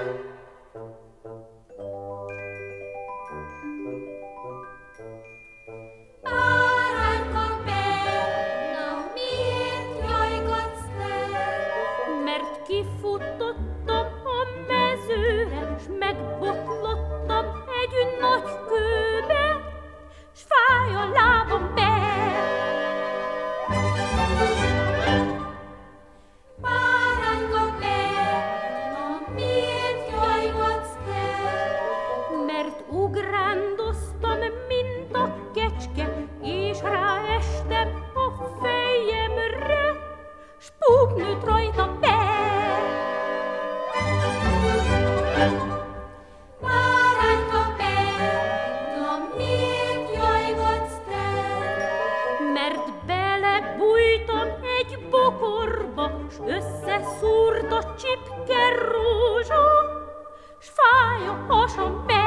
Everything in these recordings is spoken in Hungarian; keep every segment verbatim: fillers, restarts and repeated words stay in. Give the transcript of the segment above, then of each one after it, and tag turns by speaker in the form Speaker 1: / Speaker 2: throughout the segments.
Speaker 1: Kifutottam a mezőre, s megbotlottam egy nagy kőbe, s fáj a lábam be. Bárányka be, na miért jajgatsz te? Mert ugrándoztam, mint a kecske, és ráestem a fejemre, s púp nőtt rajta be. Bárányka be, na miért jajgatsz te? Mert belebújtam egy bokorba, s összeszúrt a csipke rózsa, s fáj a hasam be.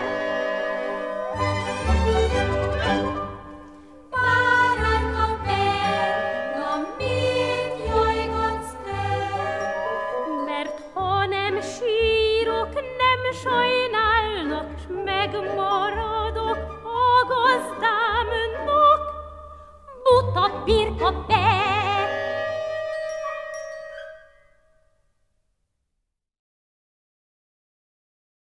Speaker 1: Bárányka be, na miért jajgatsz te? Mert ha nem sírok, nem sajnálnak, s megmaradok a gazdámnak, buta birka be.